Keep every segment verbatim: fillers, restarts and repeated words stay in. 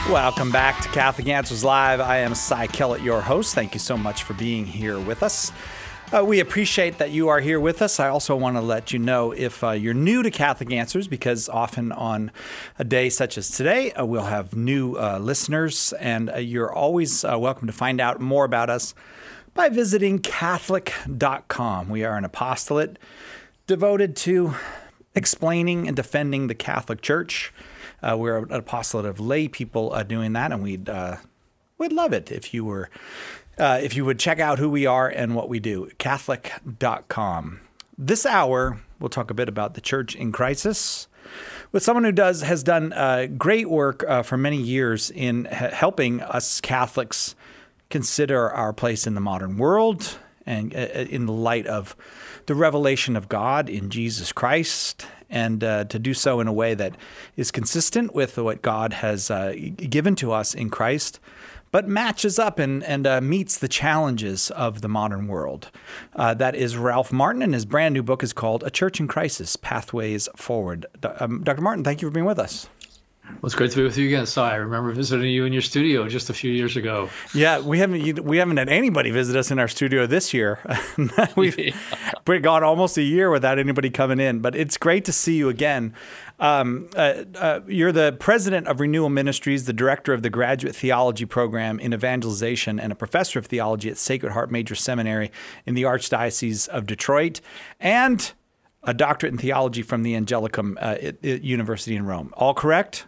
Welcome back to Catholic Answers Live. I am Cy Kellett, your host. Thank you so much for being here with us. Uh, we appreciate that you are here with us. I also want to let you know if uh, you're new to Catholic Answers, because often on a day such as today, uh, we'll have new uh, listeners, and uh, you're always uh, welcome to find out more about us by visiting Catholic dot com. We are an apostolate devoted to explaining and defending the Catholic Church. Uh, we're an apostolate of lay people uh, doing that, and we'd uh, we'd love it if you were uh, if you would check out who we are and what we do. Catholic dot com. This hour, we'll talk a bit about the Church in crisis with someone who does has done uh, great work uh, for many years in h- helping us Catholics consider our place in the modern world and uh, in the light of the revelation of God in Jesus Christ, and uh, to do so in a way that is consistent with what God has uh, given to us in Christ, but matches up and, and uh, meets the challenges of the modern world. Uh, that is Ralph Martin, and his brand new book is called A Church in Crisis, Pathways Forward. Um, Doctor Martin, thank you for being with us. Well, it's great to be with you again, Si. I remember visiting you in your studio just a few years ago. Yeah, we haven't we haven't had anybody visit us in our studio this year. We've yeah. gone almost a year without anybody coming in, but it's great to see you again. Um, uh, uh, you're the president of Renewal Ministries, the director of the Graduate Theology Program in Evangelization, and a professor of theology at Sacred Heart Major Seminary in the Archdiocese of Detroit, and a doctorate in theology from the Angelicum uh, at, at University in Rome. All correct?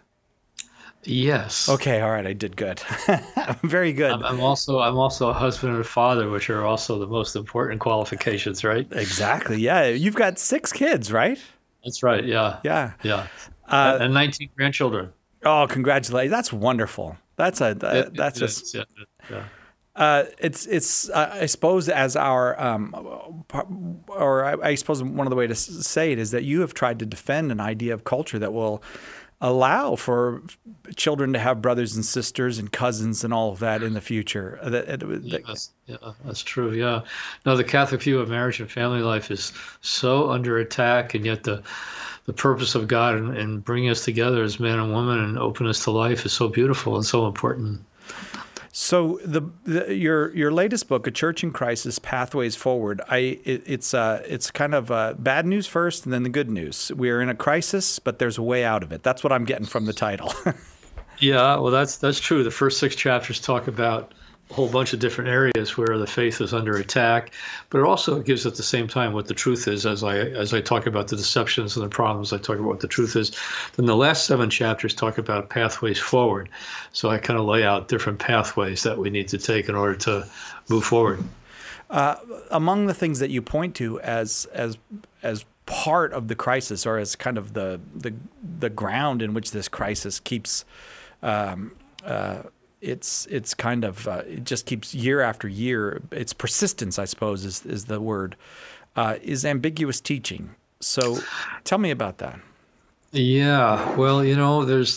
Yes. Okay. All right. I did good. Very good. I'm, I'm also I'm also a husband and a father, which are also the most important qualifications, right? Exactly. Yeah. You've got six kids, right? That's right. Yeah. Yeah. Yeah. Uh, and nineteen grandchildren. Oh, congratulations! That's wonderful. That's a uh, It, that's it just. is, yeah. yeah. Uh, it's it's uh, I suppose as our um, or I, I suppose one of the way to say it is that you have tried to defend an idea of culture that will allow for children to have brothers and sisters and cousins and all of that in the future. That, that, yeah, that's, yeah, that's true. Yeah. No, the Catholic view of marriage and family life is so under attack, and yet the the purpose of God in, in bringing us together as man and woman and openness to life is so beautiful and so important. So the, the your your latest book, A Church in Crisis: Pathways Forward, I it, it's uh it's kind of uh, bad news first and then the good news. We're in a crisis, but there's a way out of it. That's what I'm getting from the title. Yeah, well, that's that's true. The first six chapters talk about a whole bunch of different areas where the faith is under attack, but it also gives at the same time what the truth is. As I as I talk about the deceptions and the problems, I talk about what the truth is. Then the last seven chapters talk about pathways forward. So I kind of lay out different pathways that we need to take in order to move forward. Uh, among the things that you point to as as as part of the crisis, or as kind of the the the ground in which this crisis keeps. Um, uh, It's it's kind of uh, it just keeps year after year. Its persistence, I suppose, is is the word. Uh, is ambiguous teaching. So, tell me about that. Yeah, well, you know, there's.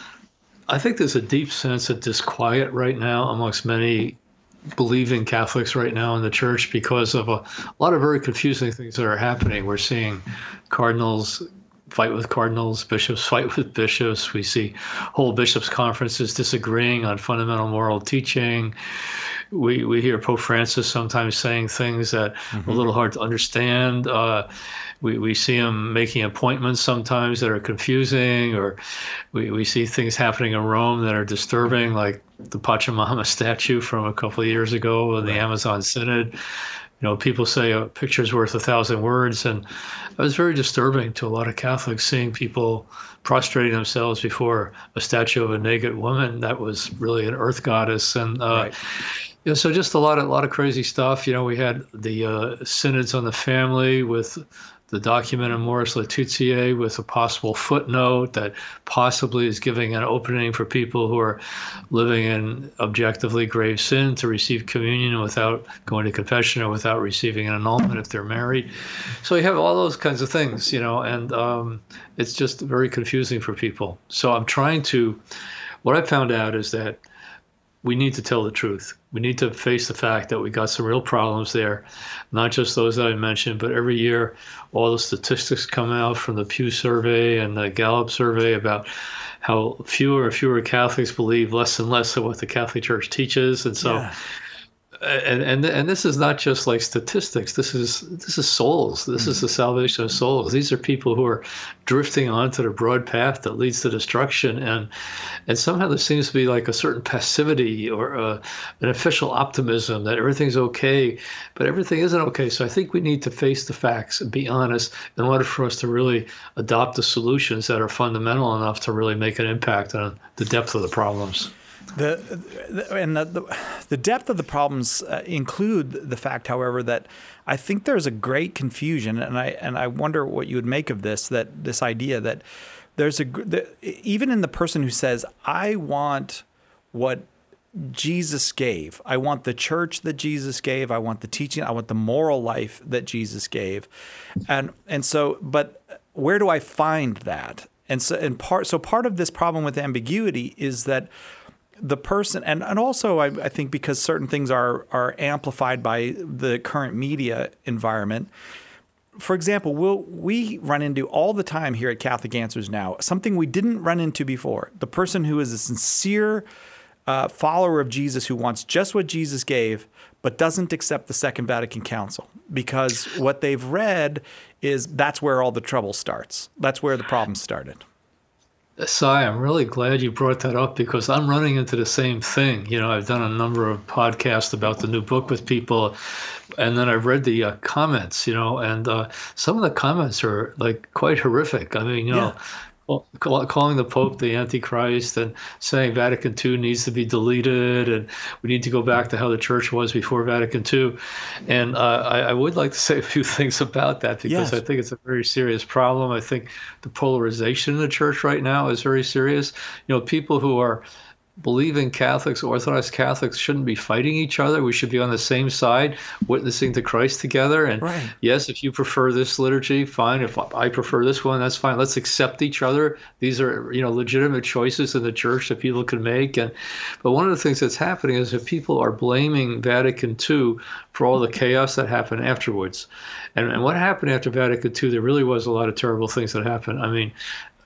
I think there's a deep sense of disquiet right now amongst many believing Catholics right now in the church because of a, a lot of very confusing things that are happening. We're seeing cardinals fight with cardinals, bishops fight with bishops. We see whole bishops' conferences disagreeing on fundamental moral teaching. We we hear Pope Francis sometimes saying things that mm-hmm. are a little hard to understand. Uh, we, we see him making appointments sometimes that are confusing, or we, we see things happening in Rome that are disturbing, like the Pachamama statue from a couple of years ago in the right. Amazon Synod. You know, people say a picture's worth a thousand words, and it was very disturbing to a lot of Catholics seeing people prostrating themselves before a statue of a naked woman that was really an earth goddess, and uh, right. you know, so just a lot of a lot of crazy stuff. You know, we had the uh, synods on the family with the document of Amoris Laetitia with a possible footnote that possibly is giving an opening for people who are living in objectively grave sin to receive communion without going to confession or without receiving an annulment if they're married. So you have all those kinds of things, you know, and um, it's just very confusing for people. So I'm trying to, what I found out is that we need to tell the truth. We need to face the fact that we got some real problems there, not just those that I mentioned, but every year all the statistics come out from the Pew survey and the Gallup survey about how fewer and fewer Catholics believe less and less of what the Catholic Church teaches. And so yeah. And, and and this is not just like statistics. This is this is souls. This mm-hmm. is the salvation of souls. These are people who are drifting onto the broad path that leads to destruction. And and somehow there seems to be like a certain passivity or uh, an official optimism that everything's okay, but everything isn't okay. So I think we need to face the facts and be honest in order for us to really adopt the solutions that are fundamental enough to really make an impact on the depth of the problems. The, the and the, the the depth of the problems uh, include the fact, however, that I think there's a great confusion, and I and I wonder what you would make of this. That this idea that there's a the, even in the person who says, "I want what Jesus gave. I want the church that Jesus gave. I want the teaching. I want the moral life that Jesus gave," and and so, but where do I find that? And so, and part so part of this problem with ambiguity is that the person, and, and also I, I think because certain things are are amplified by the current media environment. For example, we'll, we run into all the time here at Catholic Answers now, something we didn't run into before. The person who is a sincere uh, follower of Jesus who wants just what Jesus gave, but doesn't accept the Second Vatican Council because what they've read is that's where all the trouble starts. That's where the problem started. Cy, I'm really glad you brought that up because I'm running into the same thing. You know, I've done a number of podcasts about the new book with people, and then I've read the uh, comments, you know, and uh, some of the comments are like quite horrific. I mean, you know, well, call, calling the Pope the Antichrist and saying Vatican Two needs to be deleted and we need to go back to how the church was before Vatican Two. And uh, I, I would like to say a few things about that because yes. I think it's a very serious problem. I think the polarization in the church right now is very serious. You know, people who are believing Catholics, Orthodox Catholics shouldn't be fighting each other. We should be on the same side, witnessing to Christ together. And right. yes, if you prefer this liturgy, fine. If I prefer this one, that's fine. Let's accept each other. These are, you know, legitimate choices in the church that people can make. And but one of the things that's happening is that people are blaming Vatican Two for all the chaos that happened afterwards. And, and what happened after Vatican Two, there really was a lot of terrible things that happened. I mean,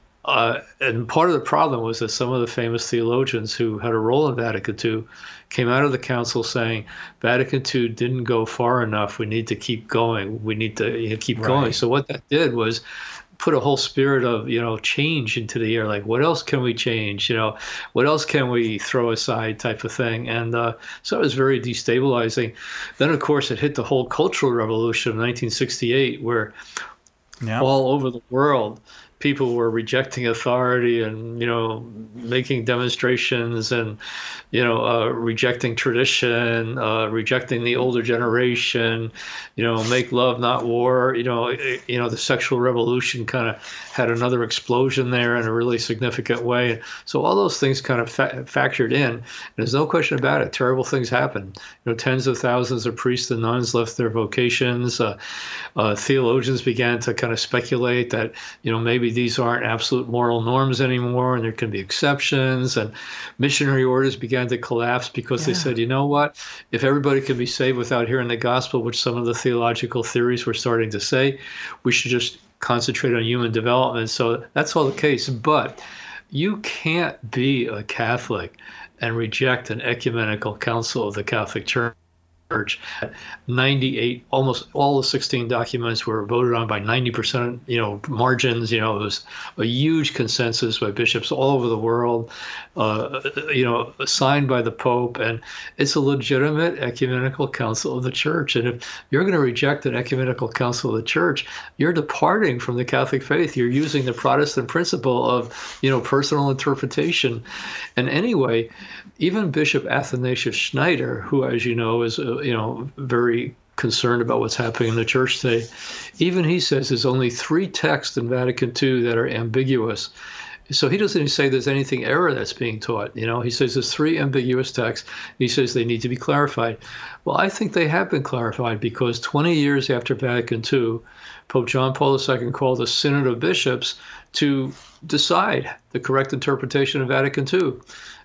Uh, and part of the problem was that some of the famous theologians who had a role in Vatican Two came out of the council saying Vatican Two didn't go far enough. We need to keep going. We need to you know, keep right. going. So what that did was put a whole spirit of, you know, change into the air. Like, what else can we change? You know, what else can we throw aside type of thing? And uh, so it was very destabilizing. Then, of course, it hit the whole cultural revolution of nineteen sixty-eight, where yeah. all over the world, people were rejecting authority and, you know, making demonstrations and, you know, uh, rejecting tradition, uh, rejecting the older generation, you know, make love, not war. You know, it, you know, the sexual revolution kind of had another explosion there in a really significant way. So all those things kind of fa- factored in. And there's no question about it. Terrible things happened. You know, tens of thousands of priests and nuns left their vocations. Uh, uh, theologians began to kind of speculate that, you know, maybe these aren't absolute moral norms anymore and there can be exceptions. And missionary orders began to collapse because yeah. they said, you know what, if everybody can be saved without hearing the gospel, which some of the theological theories were starting to say, we should just concentrate on human development. So that's all the case. But you can't be a Catholic and reject an ecumenical council of the Catholic Church. Church. ninety-eight, almost all the sixteen documents were voted on by ninety percent, you know, margins. You know, it was a huge consensus by bishops all over the world, uh, you know, signed by the Pope. And it's a legitimate ecumenical council of the church. And if you're going to reject an ecumenical council of the church, you're departing from the Catholic faith. You're using the Protestant principle of, you know, personal interpretation. And anyway, even Bishop Athanasius Schneider, who, as you know, is, uh, you know, very concerned about what's happening in the church today, even he says there's only three texts in Vatican Two that are ambiguous. So he doesn't even say there's anything error that's being taught. You know, he says there's three ambiguous texts. He says they need to be clarified. Well, I think they have been clarified because twenty years after Vatican Two, Pope John Paul the Second called a synod of bishops to decide the correct interpretation of Vatican Two.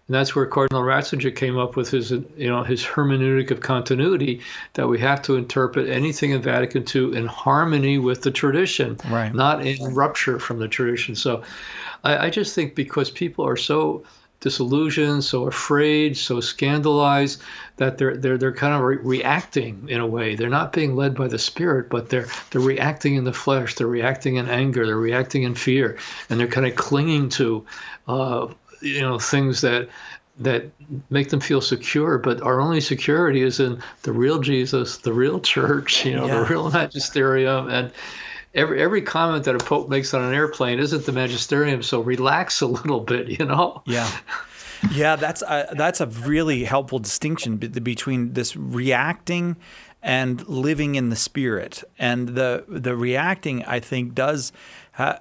And that's where Cardinal Ratzinger came up with his, you know, his hermeneutic of continuity, that we have to interpret anything in Vatican two in harmony with the tradition, right, not in rupture from the tradition. So I, I just think because people are so disillusioned, so afraid, so scandalized, that they're they're they're kind of re- reacting in a way. They're not being led by the Spirit, but they're they're reacting in the flesh. They're reacting in anger. They're reacting in fear, and they're kind of clinging to, uh, you know, things that that make them feel secure. But our only security is in the real Jesus, the real church, you know, yeah. the real magisterium, and. Every every comment that a pope makes on an airplane isn't the magisterium, so relax a little bit, you know? Yeah. Yeah, that's a, that's a really helpful distinction between this reacting and living in the Spirit. And the the reacting, I think, does uh,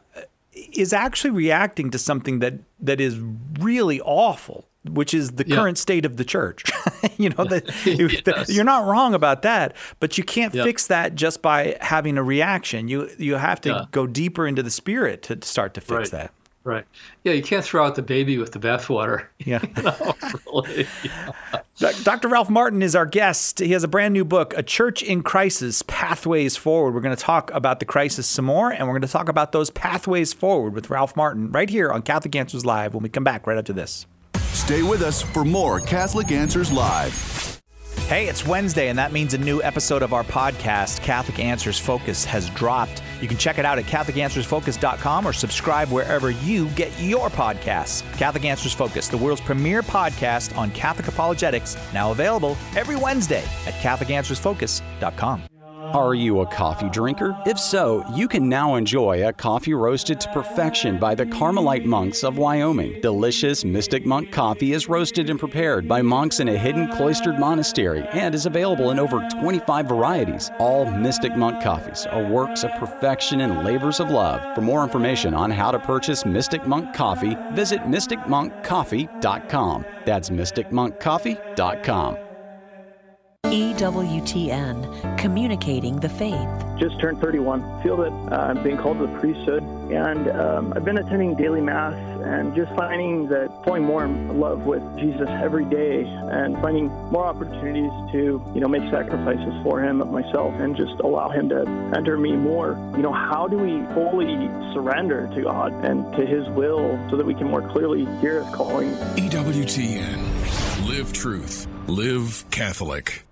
is actually reacting to something that that is really awful, which is the yeah. current state of the church. you know, that yes. you're not wrong about that, but you can't yeah. fix that just by having a reaction. You you have to yeah. go deeper into the Spirit to start to fix right. that. Right. Yeah, you can't throw out the baby with the bathwater. Yeah. You know, really. Yeah. Doctor Ralph Martin is our guest. He has a brand new book, A Church in Crisis, Pathways Forward. We're going to talk about the crisis some more, and we're going to talk about those pathways forward with Ralph Martin right here on Catholic Answers Live when we come back right after this. Stay with us for more Catholic Answers Live. Hey, it's Wednesday, and that means a new episode of our podcast, Catholic Answers Focus, has dropped. You can check it out at Catholic Answers Focus dot com or subscribe wherever you get your podcasts. Catholic Answers Focus, the world's premier podcast on Catholic apologetics, now available every Wednesday at Catholic Answers Focus dot com. Are you a coffee drinker? If so, you can now enjoy a coffee roasted to perfection by the Carmelite monks of Wyoming. Delicious Mystic Monk coffee is roasted and prepared by monks in a hidden cloistered monastery and is available in over twenty-five varieties. All Mystic Monk coffees are works of perfection and labors of love. For more information on how to purchase Mystic Monk coffee, visit mystic monk coffee dot com. That's mystic monk coffee dot com. E W T N, communicating the faith. Just turned thirty-one. Feel that uh, I'm being called to the priesthood, and um, I've been attending daily mass and just finding that falling more in love with Jesus every day, and finding more opportunities to, you know, make sacrifices for Him, myself, and just allow Him to enter me more. You know, how do we fully surrender to God and to His will so that we can more clearly hear His calling? E W T N. Live truth. Live Catholic.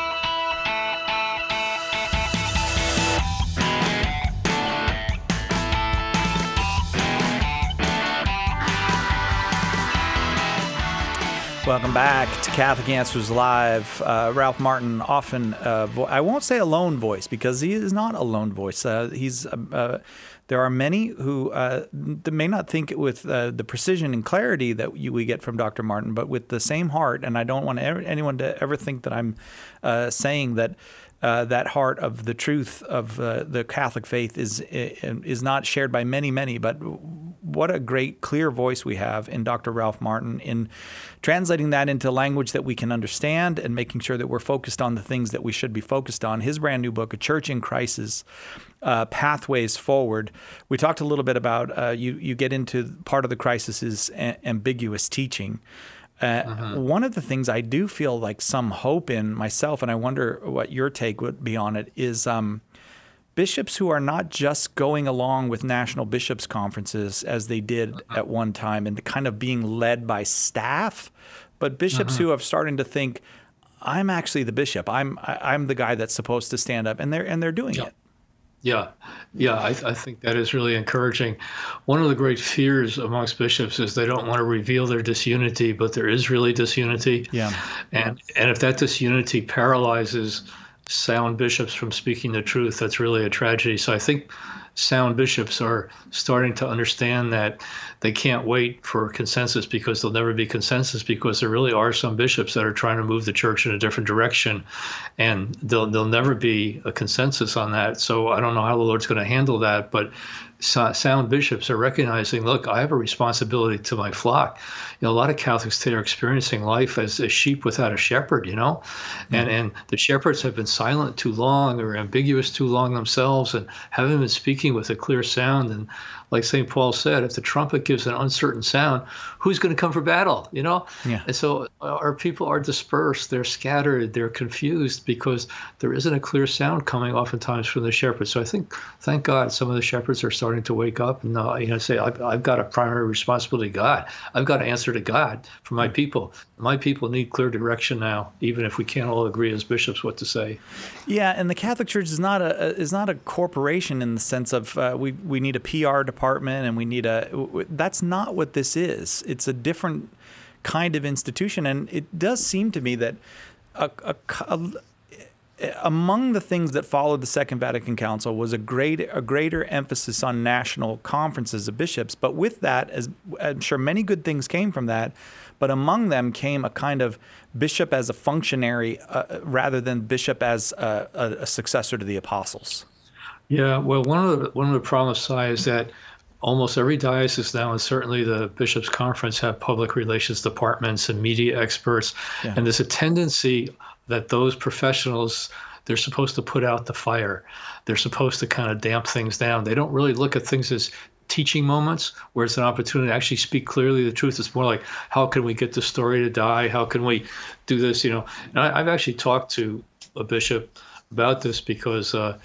Welcome back to Catholic Answers Live. Uh, Ralph Martin, often, uh, vo- I won't say a lone voice because he is not a lone voice. Uh, he's uh, uh, there are many who uh, may not think with uh, the precision and clarity that you, we get from Doctor Martin, but with the same heart. And I don't want ever, anyone to ever think that I'm uh, saying that uh, that heart of the truth of uh, the Catholic faith is is not shared by many, many. But what a great, clear voice we have in Doctor Ralph Martin in translating that into language that we can understand and making sure that we're focused on the things that we should be focused on. His brand new book, A Church in Crisis, uh, Pathways Forward. We talked a little bit about, uh, you, you get into part of the crisis is a- ambiguous teaching. Uh, uh-huh. One of the things I do feel like some hope in myself, and I wonder what your take would be on it, is um, bishops who are not just going along with national bishops' conferences as they did uh-huh. at one time and kind of being led by staff, but bishops uh-huh. who are starting to think, I'm actually the bishop. I'm I, I'm the guy that's supposed to stand up, and they're and they're doing yeah. it. Yeah, yeah, I, I think that is really encouraging. One of the great fears amongst bishops is they don't want to reveal their disunity, but there is really disunity. Yeah, and and if that disunity paralyzes sound bishops from speaking the truth, that's really a tragedy. So I think sound bishops are starting to understand that they can't wait for consensus because there'll never be consensus, because there really are some bishops that are trying to move the church in a different direction, and there'll, there'll never be a consensus on that. So I don't know how the Lord's going to handle that, but sound bishops are recognizing, look, I have a responsibility to my flock. You know, a lot of Catholics today are experiencing life as a sheep without a shepherd, you know, mm-hmm. and and the shepherds have been silent too long or ambiguous too long themselves and haven't been speaking speaking with a clear sound. And like Saint Paul said, if the trumpet gives an uncertain sound, who's going to come for battle, you know? Yeah. And so our people are dispersed, they're scattered, they're confused because there isn't a clear sound coming oftentimes from the shepherds. So I think, thank God, some of the shepherds are starting to wake up and uh, you know, say, I've, I've got a primary responsibility to God. I've got to answer to God for my people. My people need clear direction now, even if we can't all agree as bishops what to say. Yeah, and the Catholic Church is not a is not a corporation in the sense of uh, we we need a P R department and we need a. That's not what this is. It's a different kind of institution, and it does seem to me that a, a, a, among the things that followed the Second Vatican Council was a great a greater emphasis on national conferences of bishops. But with that, as I'm sure many good things came from that. But among them came a kind of bishop as a functionary uh, rather than bishop as a, a, a successor to the apostles. Yeah, well, one of the one of the problems, Si, is that almost every diocese now, and certainly the Bishops' Conference, have public relations departments and media experts. Yeah. And there's a tendency that those professionals, they're supposed to put out the fire. They're supposed to kind of damp things down. They don't really look at things as teaching moments where it's an opportunity to actually speak clearly the truth. It's more like, how can we get the story to die? How can we do this? You know, and I, I've actually talked to a bishop about this because uh,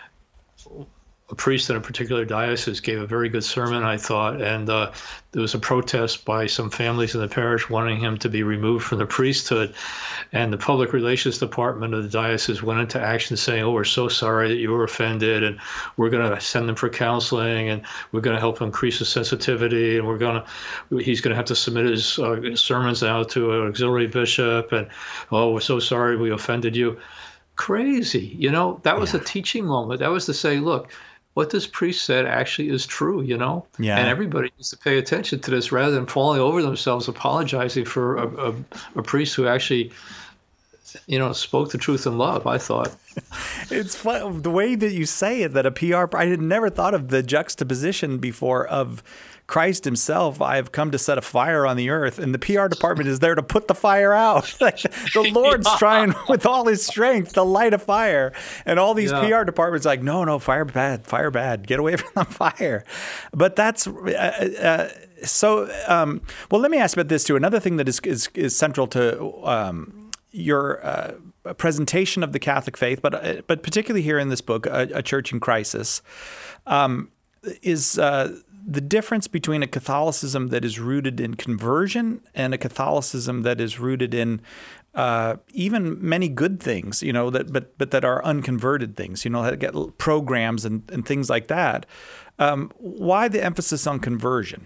a priest in a particular diocese gave a very good sermon, I thought, and uh, there was a protest by some families in the parish wanting him to be removed from the priesthood, and the public relations department of the diocese went into action saying, oh, we're so sorry that you were offended, and we're going to send him for counseling, and we're going to help increase his sensitivity, and we're going to, he's going to have to submit his, uh, his sermons now to an auxiliary bishop, and oh, we're so sorry we offended you. Crazy, you know, that was yeah. a teaching moment. That was to say, look, what this priest said actually is true, you know? Yeah. And everybody needs to pay attention to this rather than falling over themselves, apologizing for a, a, a priest who actually, you know, spoke the truth in love, I thought. It's fun, the way that you say it, that a P R, I had never thought of the juxtaposition before of Christ himself. I have come to set a fire on the earth, and the P R department is there to put the fire out. Like, the Lord's yeah. trying with all his strength to light a fire, and all these yeah. P R departments like, no, no, fire bad, fire bad, get away from the fire. But that's uh, uh, so. Um, well, let me ask about this too. Another thing that is is, is central to um, your uh, presentation of the Catholic faith, but uh, but particularly here in this book, A, a Church in Crisis, um, is. Uh, The difference between a Catholicism that is rooted in conversion and a Catholicism that is rooted in uh, even many good things, you know, that but but that are unconverted things, you know, that get programs and, and things like that. Um, why the emphasis on conversion?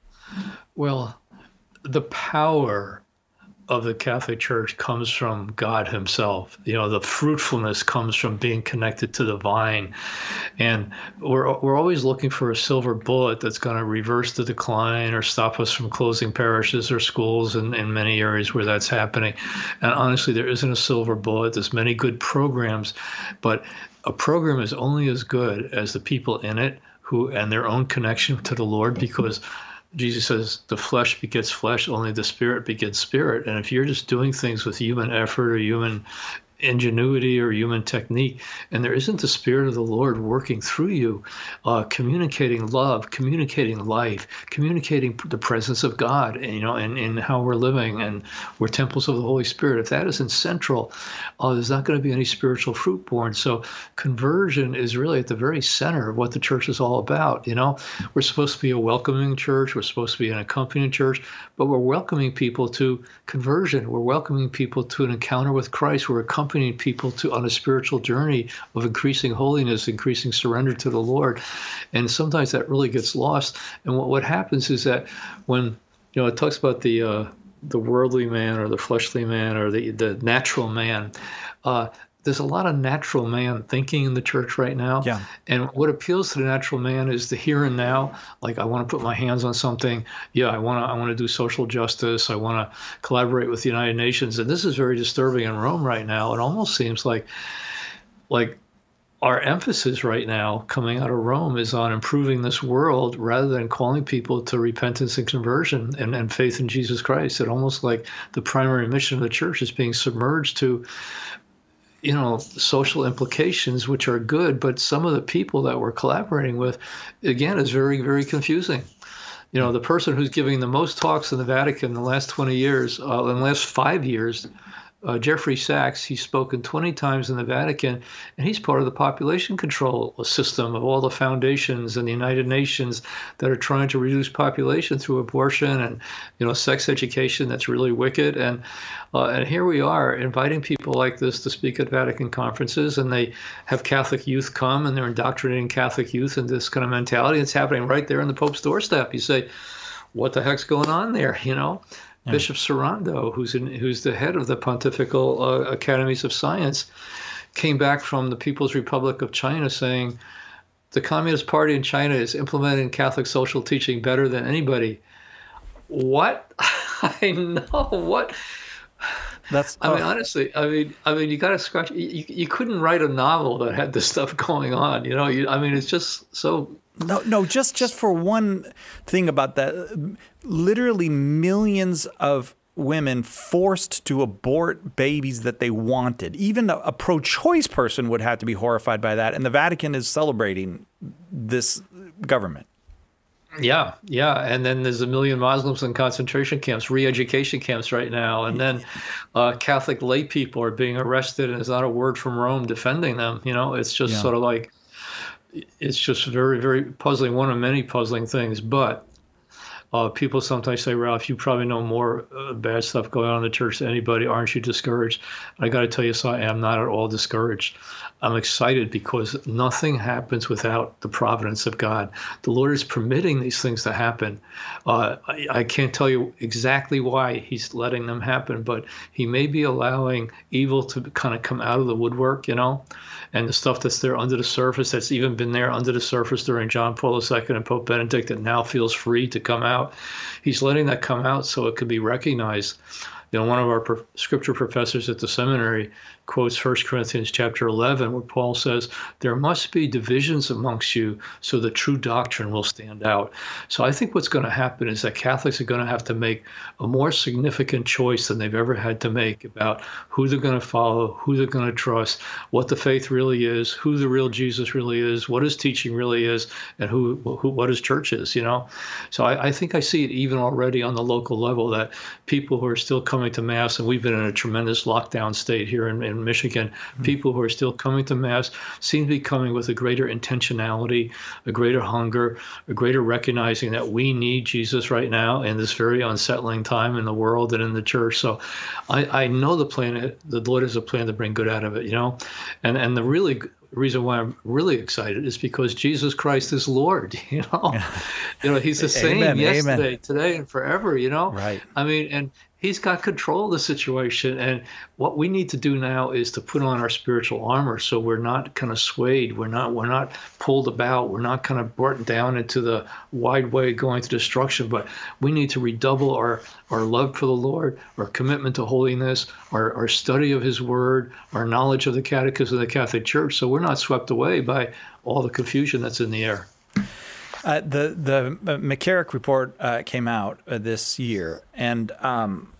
Well, the power of the Catholic Church comes from God himself. You know, the fruitfulness comes from being connected to the vine. And we're we're always looking for a silver bullet that's going to reverse the decline or stop us from closing parishes or schools in, in many areas where that's happening. And honestly, there isn't a silver bullet. There's many good programs, but a program is only as good as the people in it who and their own connection to the Lord, because Jesus says the flesh begets flesh, only the spirit begets spirit. And if you're just doing things with human effort or human ingenuity or human technique, and there isn't the Spirit of the Lord working through you, uh, communicating love, communicating life, communicating the presence of God, and, you know, and in how we're living, and we're temples of the Holy Spirit. If that isn't central, uh, there's not going to be any spiritual fruit born. So conversion is really at the very center of what the church is all about. You know, we're supposed to be a welcoming church. We're supposed to be an accompanying church, but we're welcoming people to conversion. We're welcoming people to an encounter with Christ. We're accompanying people to on a spiritual journey of increasing holiness, increasing surrender to the Lord. And sometimes that really gets lost. And what, what happens is that when, you know, it talks about the uh, the worldly man or the fleshly man or the, the natural man, uh, there's a lot of natural man thinking in the church right now. Yeah. And what appeals to the natural man is the here and now. Like, I want to put my hands on something. Yeah, I want to I want to do social justice. I want to collaborate with the United Nations. And this is very disturbing in Rome right now. It almost seems like like our emphasis right now coming out of Rome is on improving this world rather than calling people to repentance and conversion and, and faith in Jesus Christ. It almost like the primary mission of the church is being submerged to, you know, social implications, which are good, but some of the people that we're collaborating with, again, is very, very confusing. You know, the person who's giving the most talks in the Vatican in the last twenty years, uh, in the last five years, uh, Jeffrey Sachs, he's spoken twenty times in the Vatican, and he's part of the population control system of all the foundations and the United Nations that are trying to reduce population through abortion and, you know, sex education. That's really wicked. And uh, and here we are inviting people like this to speak at Vatican conferences, and they have Catholic youth come, and they're indoctrinating Catholic youth into this kind of mentality. It's happening right there on the Pope's doorstep. You say, what the heck's going on there, you know? Yeah. Bishop Sarando, who's in, who's the head of the Pontifical uh, Academies of Science, came back from the People's Republic of China saying the Communist Party in China is implementing Catholic social teaching better than anybody. What? I know what. That's. I mean, oh. honestly, I mean, I mean, you got to scratch. You, you couldn't write a novel that had this stuff going on. You know, you, I mean, it's just so. No, no, just just for one thing about that, literally millions of women forced to abort babies that they wanted. Even a, a pro-choice person would have to be horrified by that. And the Vatican is celebrating this government. Yeah, yeah. And then there's a million Muslims in concentration camps, re-education camps right now. And then uh, Catholic lay people are being arrested, and there's not a word from Rome defending them. You know, it's just yeah. sort of like, it's just very, very puzzling, one of many puzzling things. But uh, people sometimes say, Ralph, you probably know more uh, bad stuff going on in the church than anybody. Aren't you discouraged? I got to tell you, so I am not at all discouraged. I'm excited because nothing happens without the providence of God. The Lord is permitting these things to happen. Uh, I, I can't tell you exactly why he's letting them happen, but he may be allowing evil to kind of come out of the woodwork, you know, and the stuff that's there under the surface, that's even been there under the surface during John Paul the Second and Pope Benedict, that now feels free to come out. He's letting that come out so it can be recognized. You know, one of our pro- scripture professors at the seminary quotes First Corinthians chapter eleven, where Paul says, there must be divisions amongst you so the true doctrine will stand out. So I think what's going to happen is that Catholics are going to have to make a more significant choice than they've ever had to make about who they're going to follow, who they're going to trust, what the faith really is, who the real Jesus really is, what his teaching really is, and who, who what his church is, you know? So I, I think I see it even already on the local level, that people who are still coming to Mass, and we've been in a tremendous lockdown state here in, in Michigan, mm-hmm. people who are still coming to Mass seem to be coming with a greater intentionality, a greater hunger, a greater recognizing that we need Jesus right now in this very unsettling time in the world and in the church. So I, I know the plan, the Lord has a plan to bring good out of it, you know? And, and the really reason why I'm really excited is because Jesus Christ is Lord, you know? You know, he's the same Amen. yesterday, Amen. today, and forever, you know? Right. I mean, and he's got control of the situation. And what we need to do now is to put on our spiritual armor so we're not kind of swayed. We're not we're not pulled about. We're not kind of brought down into the wide way going to destruction. But we need to redouble our, our love for the Lord, our commitment to holiness, our, our study of his word, our knowledge of the catechism of the Catholic Church, so we're not swept away by all the confusion that's in the air. Uh, the the McCarrick report uh, came out uh, this year, and um,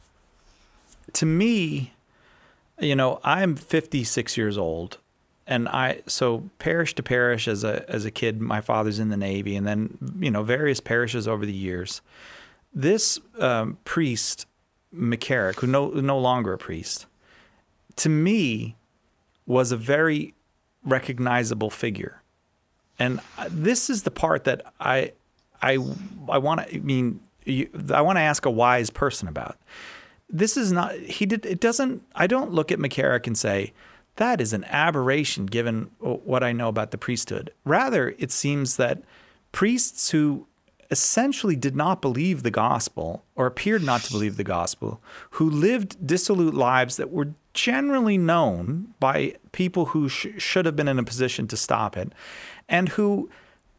to me, you know, I'm fifty-six years old, and I so parish to parish as a as a kid. My father's in the Navy, and then you know various parishes over the years. This um, priest McCarrick, who no no longer a priest, to me, was a very recognizable figure. And this is the part that I, I, I want to. I mean, you, I want to ask a wise person about. This is not. He did. It doesn't. I don't look at McCarrick and say that is an aberration, given what I know about the priesthood. Rather, it seems that priests who essentially did not believe the gospel, or appeared not to believe the gospel, who lived dissolute lives that were generally known by people who sh- should have been in a position to stop it, and who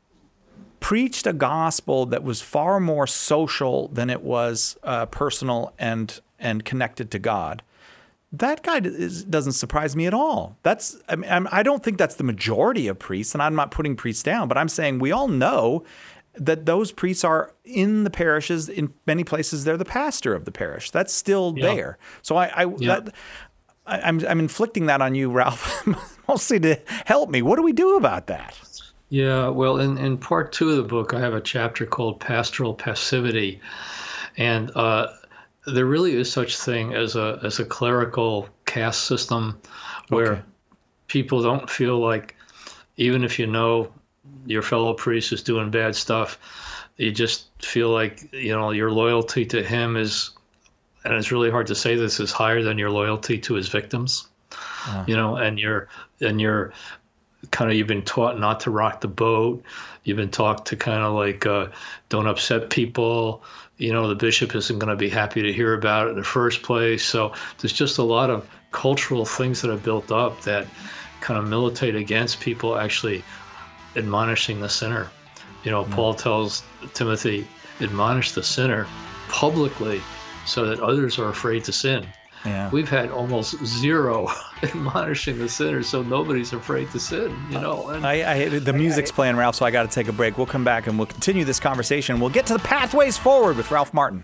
preached a gospel that was far more social than it was uh, personal and and connected to God. That guy is, doesn't surprise me at all. That's I mean I don't think that's the majority of priests, and I'm not putting priests down, but I'm saying we all know that those priests are in the parishes. In many places, they're the pastor of the parish. That's still yeah. there. So I, I yeah. that. I, I'm I'm inflicting that on you, Ralph, mostly to help me. What do we do about that? Yeah, well, in, in part two of the book, I have a chapter called Pastoral Passivity, and uh, there really is such thing as a as a clerical caste system where okay. people don't feel like, even if you know your fellow priest is doing bad stuff, you just feel like, you know, your loyalty to him is, and it's really hard to say this, is higher than your loyalty to his victims. Uh-huh. You know, and you're and you're kind of, you've been taught not to rock the boat. You've been taught to kind of like uh, don't upset people. You know, the bishop isn't going to be happy to hear about it in the first place. So there's just a lot of cultural things that are built up that kind of militate against people actually admonishing the sinner. You know, mm-hmm. Paul tells Timothy, admonish the sinner publicly so that others are afraid to sin. Yeah. We've had almost zero admonishing the sinner, so nobody's afraid to sin, you know. And I, I, the music's playing, Ralph, so I got to take a break. We'll come back and we'll continue this conversation. We'll get to the pathways forward with Ralph Martin.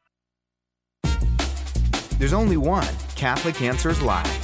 There's only one Catholic Answers Live.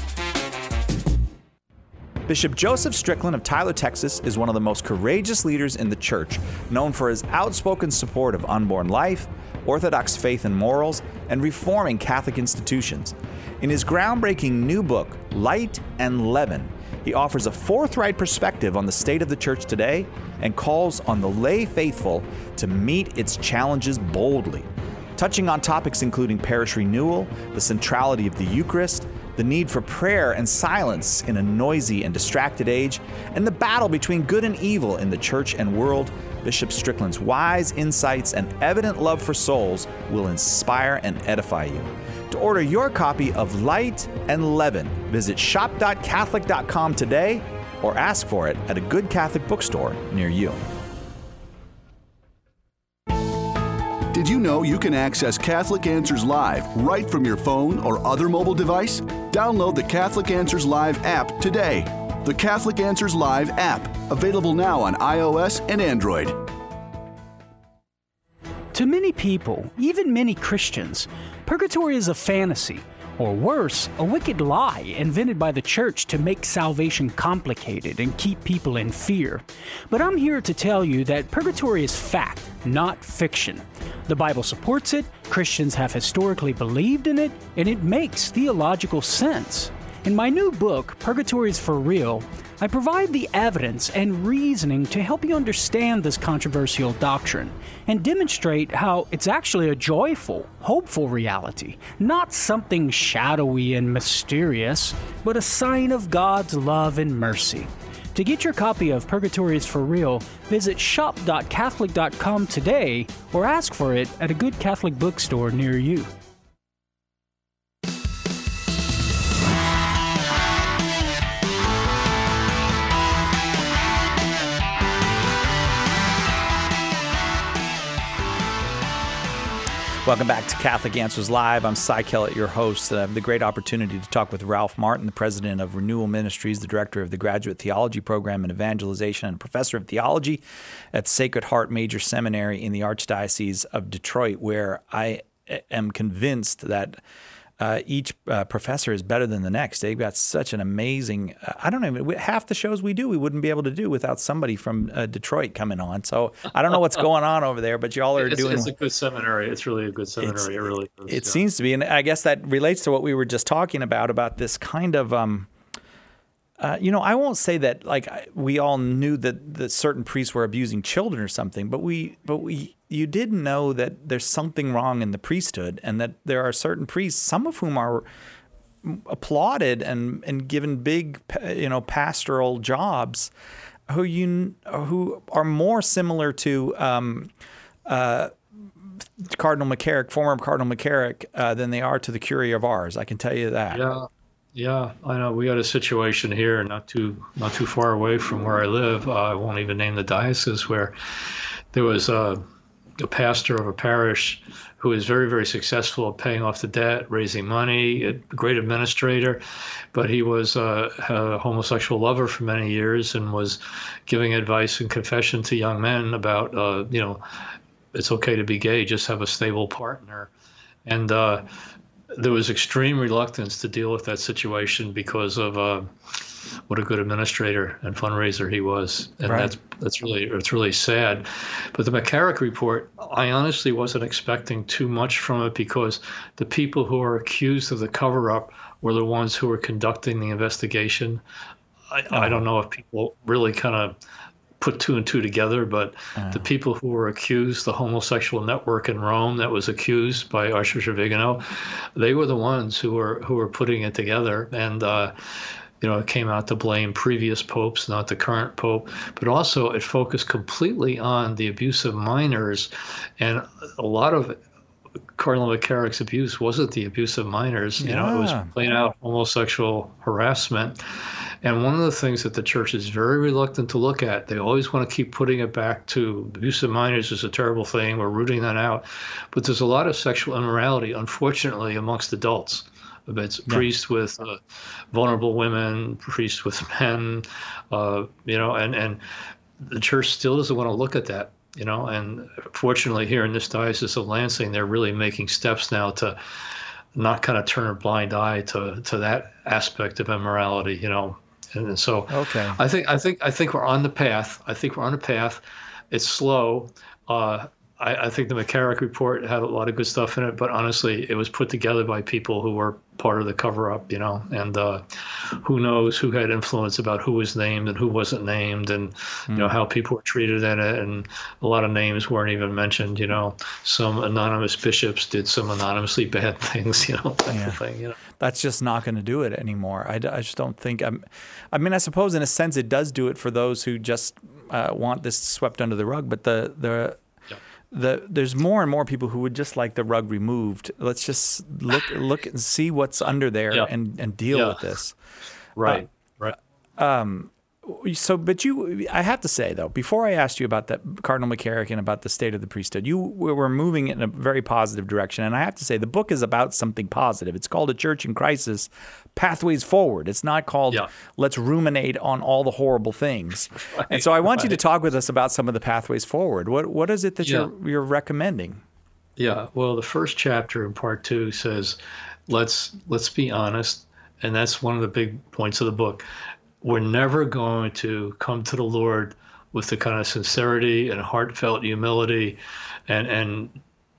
Bishop Joseph Strickland of Tyler, Texas, is one of the most courageous leaders in the church, known for his outspoken support of unborn life, Orthodox faith and morals, and reforming Catholic institutions. In his groundbreaking new book, Light and Leaven, he offers a forthright perspective on the state of the church today and calls on the lay faithful to meet its challenges boldly, touching on topics including parish renewal, the centrality of the Eucharist, the need for prayer and silence in a noisy and distracted age, and the battle between good and evil in the church and world. Bishop Strickland's wise insights and evident love for souls will inspire and edify you. To order your copy of Light and Leaven, visit shop dot catholic dot com today or ask for it at a good Catholic bookstore near you. Did you know you can access Catholic Answers Live right from your phone or other mobile device? Download the Catholic Answers Live app today. The Catholic Answers Live app, available now on iOS and Android. To many people, even many Christians, purgatory is a fantasy, or worse, a wicked lie invented by the church to make salvation complicated and keep people in fear. But I'm here to tell you that purgatory is fact, not fiction. The Bible supports it, Christians have historically believed in it, and it makes theological sense. In my new book, Purgatory is for Real, I provide the evidence and reasoning to help you understand this controversial doctrine and demonstrate how it's actually a joyful, hopeful reality, not something shadowy and mysterious, but a sign of God's love and mercy. To get your copy of Purgatory is for Real, visit shop dot catholic dot com today or ask for it at a good Catholic bookstore near you. Welcome back to Catholic Answers Live. I'm Cy Kellett, your host. I have the great opportunity to talk with Ralph Martin, the president of Renewal Ministries, the director of the Graduate Theology Program in Evangelization, and professor of theology at Sacred Heart Major Seminary in the Archdiocese of Detroit, where I am convinced that uh, each uh, professor is better than the next. They've got such an amazing, uh, I don't know, half the shows we do we wouldn't be able to do without somebody from uh, Detroit coming on. So I don't know what's going on over there, but y'all are it's, doing. It's a good seminary. It's really a good seminary. It really is. It yeah. seems to be. And I guess that relates to what we were just talking about, about this kind of, um, uh, you know, I won't say that like we all knew that, that certain priests were abusing children or something, but we, but we, you did know that there's something wrong in the priesthood and that there are certain priests, some of whom are applauded and, and given big, you know, pastoral jobs who you, who are more similar to, um, uh, Cardinal McCarrick, former Cardinal McCarrick, uh, than they are to the Curie of Ars. I can tell you that. Yeah. Yeah, I know. We had a situation here not too not too far away from where I live. Uh, I won't even name the diocese, where there was a, a pastor of a parish who was very, very successful at paying off the debt, raising money, a great administrator, but he was uh, a homosexual lover for many years and was giving advice and confession to young men about, uh, you know, it's okay to be gay, just have a stable partner. And uh, there was extreme reluctance to deal with that situation because of uh, what a good administrator and fundraiser he was, and right. that's that's really it's really sad. But the McCarrick report, I honestly wasn't expecting too much from it because the people who are accused of the cover-up were the ones who were conducting the investigation. I, oh. I don't know if people really kind of put two and two together, but uh. the people who were accused, the homosexual network in Rome that was accused by Archbishop Vigano, they were the ones who were who were putting it together. And uh, you know, it came out to blame previous popes, not the current pope, but also it focused completely on the abuse of minors, and a lot of Cardinal McCarrick's abuse wasn't the abuse of minors. You yeah. know, it was plain out homosexual harassment. And one of the things that the church is very reluctant to look at, they always want to keep putting it back to abuse of minors is a terrible thing. We're rooting that out. But there's a lot of sexual immorality, unfortunately, amongst adults. It's yeah. priests with uh, vulnerable women, priests with men, uh, you know, and, and the church still doesn't want to look at that, you know. And fortunately, here in this Diocese of Lansing, they're really making steps now to not kind of turn a blind eye to, to that aspect of immorality, you know. And so okay. I think I think I think we're on the path. I think we're on the path. It's slow. Uh, I, I think the McCarrick report had a lot of good stuff in it, but honestly, it was put together by people who were part of the cover-up, you know, and uh, who knows who had influence about who was named and who wasn't named, and mm. you know how people were treated in it, and a lot of names weren't even mentioned. You know, some anonymous bishops did some anonymously bad things, you know, type yeah. of thing. You know, that's just not going to do it anymore. I, I just don't think. I'm, I mean, I suppose in a sense it does do it for those who just uh, want this swept under the rug, but the the. The, there's more and more people who would just like the rug removed. Let's just look look and see what's under there yeah. and, and deal yeah. with this. Right, uh, right. Um, so, but you, I have to say though, before I asked you about that Cardinal McCarrick and about the state of the priesthood, you were moving in a very positive direction. And I have to say, the book is about something positive. It's called A Church in Crisis, Pathways Forward. It's not called yeah. Let's Ruminate on All the Horrible Things. Right, and so I want right. you to talk with us about some of the pathways forward. What What is it that yeah. you're you're recommending? Yeah, well, the first chapter in part two says, let's let's be honest. And that's one of the big points of the book. We're never going to come to the Lord with the kind of sincerity and heartfelt humility and, and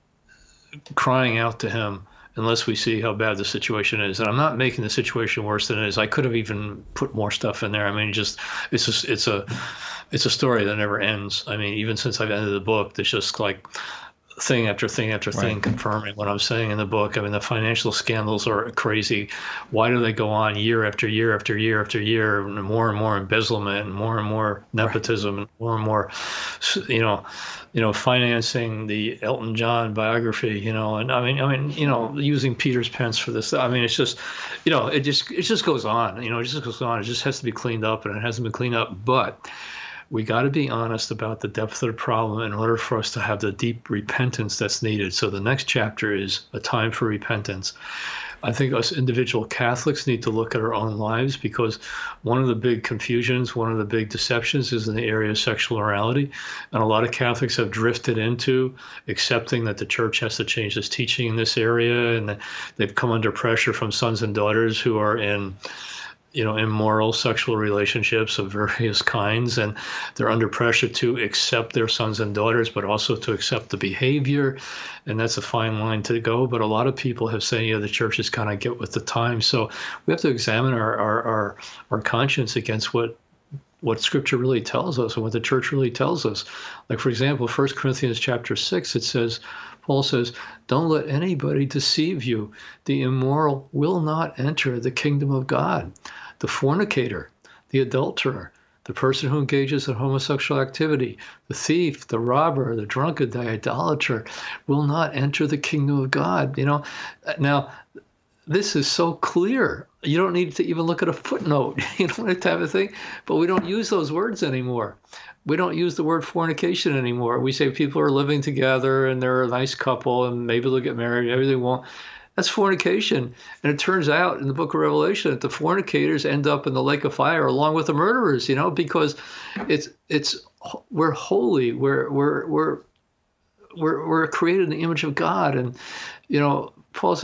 crying out to him unless we see how bad the situation is. And I'm not making the situation worse than it is. I could have even put more stuff in there. I mean, just it's just it's a it's a story that never ends. I mean, even since I've ended the book, there's just like thing after thing after thing right. confirming what I'm saying in the book. I mean, the financial scandals are crazy. Why do they go on year after year after year after year, and more and more embezzlement and more and more nepotism right. and more and more, you know, you know, financing the Elton John biography, you know, and I mean, I mean, you know, using Peter's pence for this. I mean, it's just, you know, it just it just goes on. You know, it just goes on. It just has to be cleaned up, and it hasn't been cleaned up, but we got to be honest about the depth of the problem in order for us to have the deep repentance that's needed. So the next chapter is a time for repentance. I think us individual Catholics need to look at our own lives, because one of the big confusions, one of the big deceptions is in the area of sexual morality. And a lot of Catholics have drifted into accepting that the church has to change its teaching in this area, and that they've come under pressure from sons and daughters who are in you know, immoral sexual relationships of various kinds, and they're under pressure to accept their sons and daughters, but also to accept the behavior, and that's a fine line to go. But a lot of people have said, you know, the church is kind of get with the times, so we have to examine our our our, our conscience against what what Scripture really tells us and what the church really tells us. Like, for example, First Corinthians chapter six, it says, Paul says, don't let anybody deceive you. The immoral will not enter the kingdom of God. The fornicator, the adulterer, the person who engages in homosexual activity, the thief, the robber, the drunkard, the idolater will not enter the kingdom of God. You know, now, this is so clear. You don't need to even look at a footnote, you know, that type of thing. But we don't use those words anymore. We don't use the word fornication anymore. We say people are living together and they're a nice couple and maybe they'll get married, everything won't. That's fornication. And it turns out in the book of Revelation that the fornicators end up in the lake of fire along with the murderers, you know, because it's it's we're holy. We're we're we're we're we're created in the image of God. And, you know, Paul says,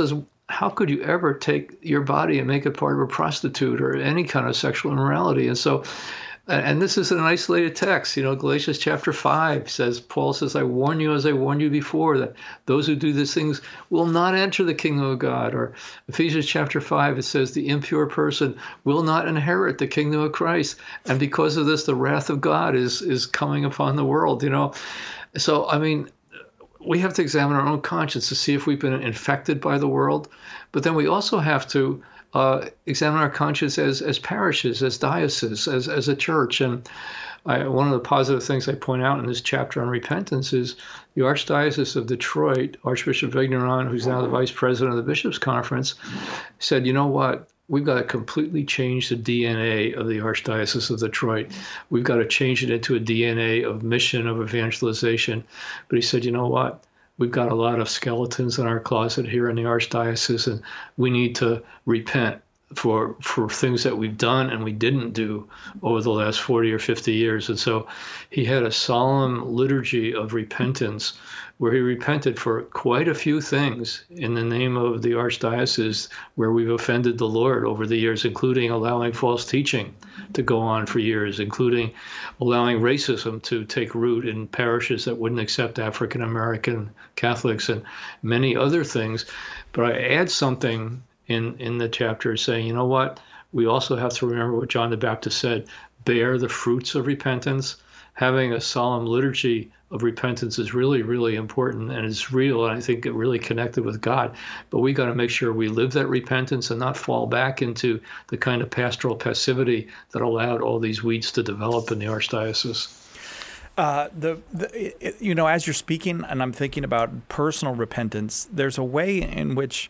how could you ever take your body and make it part of a prostitute or any kind of sexual immorality? And so, and this is an isolated text. You know, Galatians chapter five says, Paul says, I warn you as I warned you before, that those who do these things will not enter the kingdom of God. Or Ephesians chapter five, it says, the impure person will not inherit the kingdom of Christ. And because of this, the wrath of God is is coming upon the world, you know. So, I mean, we have to examine our own conscience to see if we've been infected by the world. But then we also have to Uh, examine our conscience as as parishes, as dioceses, as as a church. And I, one of the positive things I point out in this chapter on repentance is the Archdiocese of Detroit, Archbishop Vigneron, who's now the vice president of the Bishops' Conference, said, you know what? We've got to completely change the D N A of the Archdiocese of Detroit. We've got to change it into a D N A of mission, of evangelization. But he said, you know what? We've got a lot of skeletons in our closet here in the Archdiocese, and we need to repent for for things that we've done and we didn't do over the last forty or fifty years. And so he had a solemn liturgy of repentance where he repented for quite a few things in the name of the Archdiocese where we've offended the Lord over the years, including allowing false teaching to go on for years, including allowing racism to take root in parishes that wouldn't accept African American Catholics, and many other things. But I add something in, in the chapter saying, you know what? We also have to remember what John the Baptist said, bear the fruits of repentance. Having a solemn liturgy of repentance is really, really important, and it's real, and I think it really connected with God. But we got to make sure we live that repentance and not fall back into the kind of pastoral passivity that allowed all these weeds to develop in the Archdiocese. Uh, the, the it, you know, as you're speaking, and I'm thinking about personal repentance, there's a way in which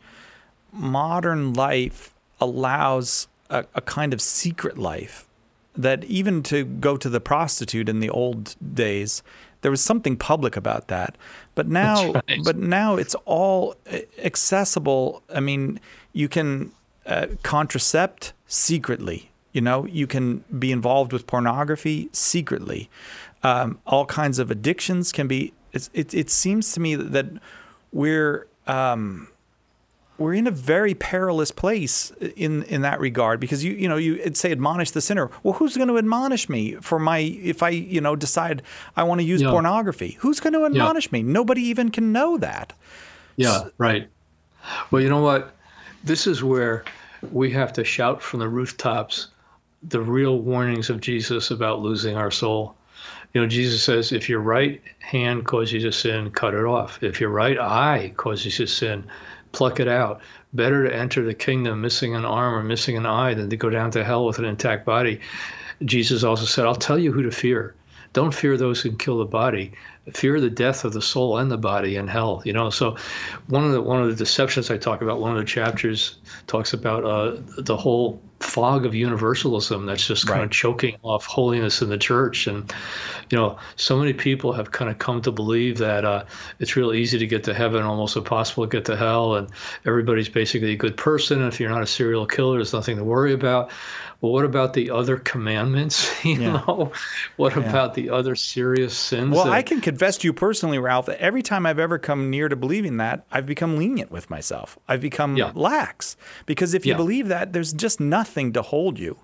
modern life allows a, a kind of secret life that even to go to the prostitute in the old days, there was something public about that. But now, right. but now it's all accessible. I mean, you can uh, contracept secretly. You know, you can be involved with pornography secretly. Um, all kinds of addictions can be. It's, it it seems to me that we're um, we're in a very perilous place in, in that regard, because you you know you it'd say admonish the sinner. Well, who's going to admonish me for my if I you know decide I want to use yeah. pornography? Who's going to admonish yeah. me? Nobody even can know that. Yeah, so, right. Well, you know what? This is where we have to shout from the rooftops the real warnings of Jesus about losing our soul. You know, Jesus says, if your right hand causes you to sin, cut it off. If your right eye causes you to sin, pluck it out. Better to enter the kingdom missing an arm or missing an eye than to go down to hell with an intact body. Jesus also said, I'll tell you who to fear. Don't fear those who can kill the body. Fear the death of the soul and the body in hell. You know, so one of the one of the deceptions I talk about, one of the chapters talks about uh, the whole fog of universalism that's just kind right. of choking off holiness in the church. And, you know, so many people have kind of come to believe that uh, it's real easy to get to heaven, almost impossible to get to hell, and everybody's basically a good person. And if you're not a serial killer, there's nothing to worry about. Well, what about the other commandments? You yeah. know, what yeah. about the other serious sins? Well, that... I can confess to you personally, Ralph, that every time I've ever come near to believing that, I've become lenient with myself. I've become yeah. lax. Because if you yeah. believe that, there's just nothing to hold you.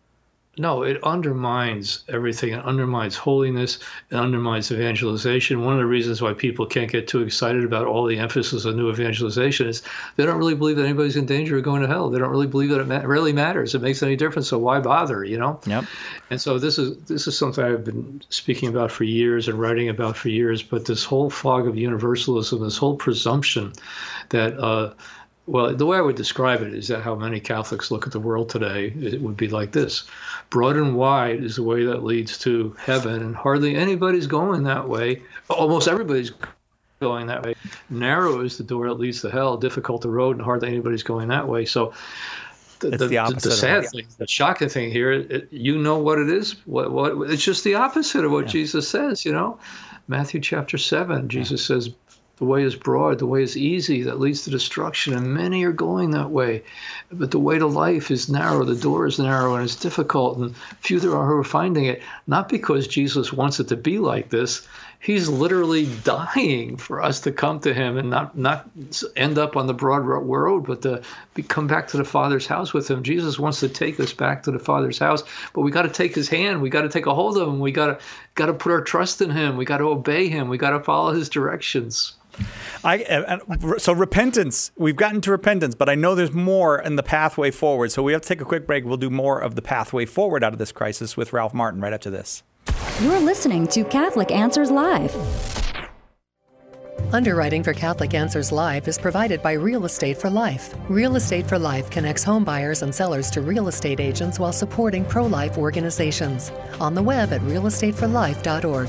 No, it undermines everything. It undermines holiness. It undermines evangelization. One of the reasons why people can't get too excited about all the emphasis on new evangelization is they don't really believe that anybody's in danger of going to hell. They don't really believe that it ma- really matters. It makes any difference. So why bother? You know. Yep. And so this is this is something I've been speaking about for years and writing about for years. But this whole fog of universalism, this whole presumption that. Uh, Well, the way I would describe it is that how many Catholics look at the world today, it would be like this. Broad and wide is the way that leads to heaven, and hardly anybody's going that way. Almost everybody's going that way. Narrow is the door that leads to hell, difficult the road, and hardly anybody's going that way. So the, it's the, the, opposite the sad of thing, the shocking thing here, it, you know what it is. What what it's just the opposite of what yeah. Jesus says, you know. Matthew chapter seven, Jesus yeah. says, the way is broad, the way is easy, that leads to destruction, and many are going that way. But the way to life is narrow, the door is narrow, and it's difficult, and few there are who are finding it, not because Jesus wants it to be like this. He's literally dying for us to come to him and not not end up on the broad road, but to be, come back to the Father's house with him. Jesus wants to take us back to the Father's house, but we got to take his hand. We got to take a hold of him. We got to got to put our trust in him. We got to obey him. We got to follow his directions. I uh, so repentance. We've gotten to repentance, but I know there's more in the pathway forward. So we have to take a quick break. We'll do more of the pathway forward out of this crisis with Ralph Martin right after this. You're listening to Catholic Answers Live. Underwriting for Catholic Answers Live is provided by Real Estate for Life. Real Estate for Life connects home buyers and sellers to real estate agents while supporting pro-life organizations. On the web at real estate for life dot org.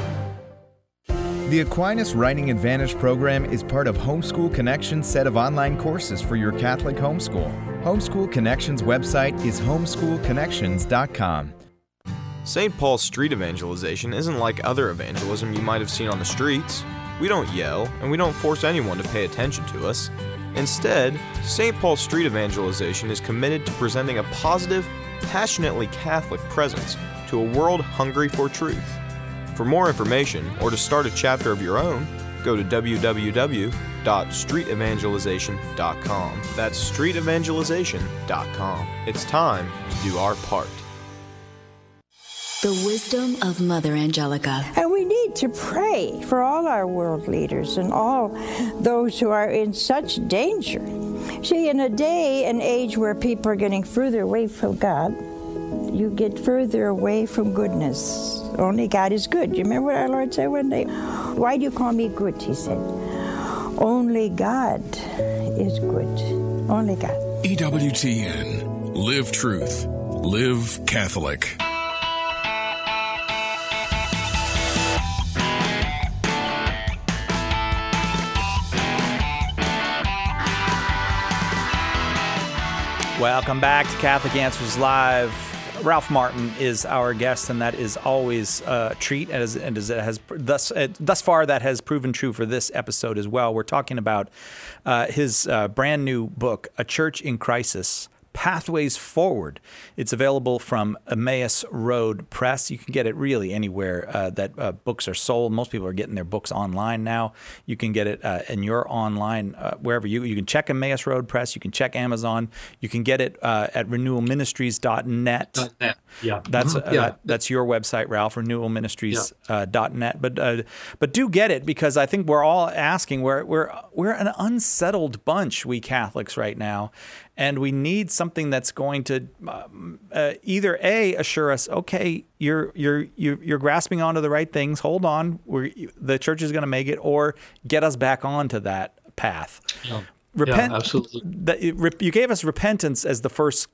The Aquinas Writing Advantage program is part of Homeschool Connections' set of online courses for your Catholic homeschool. Homeschool Connections' website is homeschool connections dot com. Saint Paul's street evangelization isn't like other evangelism you might have seen on the streets. We don't yell, and we don't force anyone to pay attention to us. Instead, Saint Paul's street evangelization is committed to presenting a positive, passionately Catholic presence to a world hungry for truth. For more information, or to start a chapter of your own, go to w w w dot street evangelization dot com. That's street evangelization dot com. It's time to do our part. The wisdom of Mother Angelica. And we need to pray for all our world leaders and all those who are in such danger. See, in a day and age where people are getting further away from God, you get further away from goodness. Only God is good. You remember what our Lord said one day? Why do you call me good? He said. Only God is good. Only God. E W T N. Live truth. Live Catholic. Welcome back to Catholic Answers Live. Ralph Martin is our guest, and that is always a treat, and as, and as it has thus uh, thus far that has proven true for this episode as well. We're talking about uh, his uh, brand new book, A Church in Crisis: Pathways Forward. It's available from Emmaus Road Press. You can get it really anywhere uh, that uh, books are sold. Most people are getting their books online now. You can get it uh, in your online, uh, wherever you, you can check Emmaus Road Press. You can check Amazon. You can get it uh, at renewal ministries dot net. .net. Yeah. That's mm-hmm. uh, yeah. that, that's your website, Ralph, renewal ministries dot net. Uh, but uh, but do get it, because I think we're all asking. We're we're we're an unsettled bunch, we Catholics, right now. And we need something that's going to um, uh, either A, assure us, okay, you're you're you're, you're grasping onto the right things. Hold on, we're, the church is going to make it, or get us back onto that path. Yeah, Repent. yeah absolutely. That, you gave us repentance as the first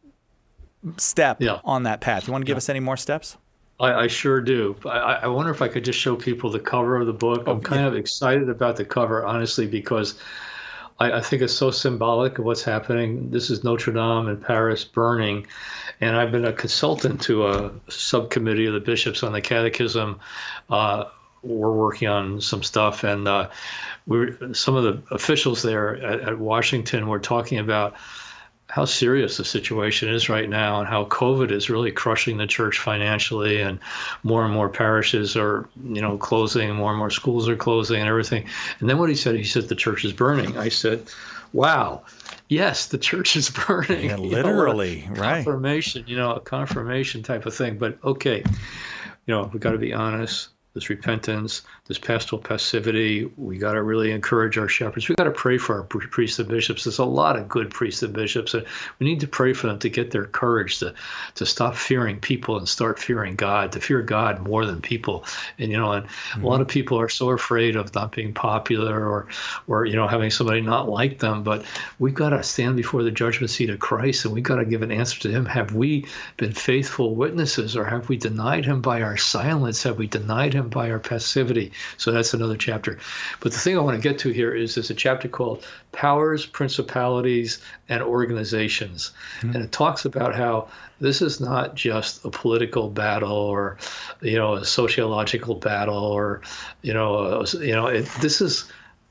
step yeah. on that path. You want to give yeah. us any more steps? I, I sure do. I, I wonder if I could just show people the cover of the book. I'm kind yeah. of excited about the cover, honestly, because I, I think it's so symbolic of what's happening. This is Notre Dame in Paris burning, and I've been a consultant to a subcommittee of the bishops on the catechism. Uh, we're working on some stuff, and uh, we're some of the officials there at, at Washington were talking about how serious the situation is right now and how COVID is really crushing the church financially, and more and more parishes are, you know, closing, and more and more schools are closing and everything. And then what he said, he said, the church is burning. I said, wow, yes, the church is burning. Yeah, literally, you know, right. Confirmation, you know, a confirmation type of thing. But okay, you know, we got to be honest. This repentance, this pastoral passivity, we got to really encourage our shepherds. We got to pray for our priests and bishops. There's a lot of good priests and bishops, and we need to pray for them to get their courage to to stop fearing people and start fearing God, to fear God more than people. And you know, and mm-hmm. a lot of people are so afraid of not being popular or or you know having somebody not like them. But we've got to stand before the judgment seat of Christ, and we've got to give an answer to Him. Have we been faithful witnesses, or have we denied Him by our silence? Have we denied Him by our passivity? So that's another chapter. But the thing I want to get to here is there's a chapter called Powers, Principalities, and Organizations. Mm-hmm. And it talks about how this is not just a political battle or, you know, a sociological battle or, you know, a, you know, it, this is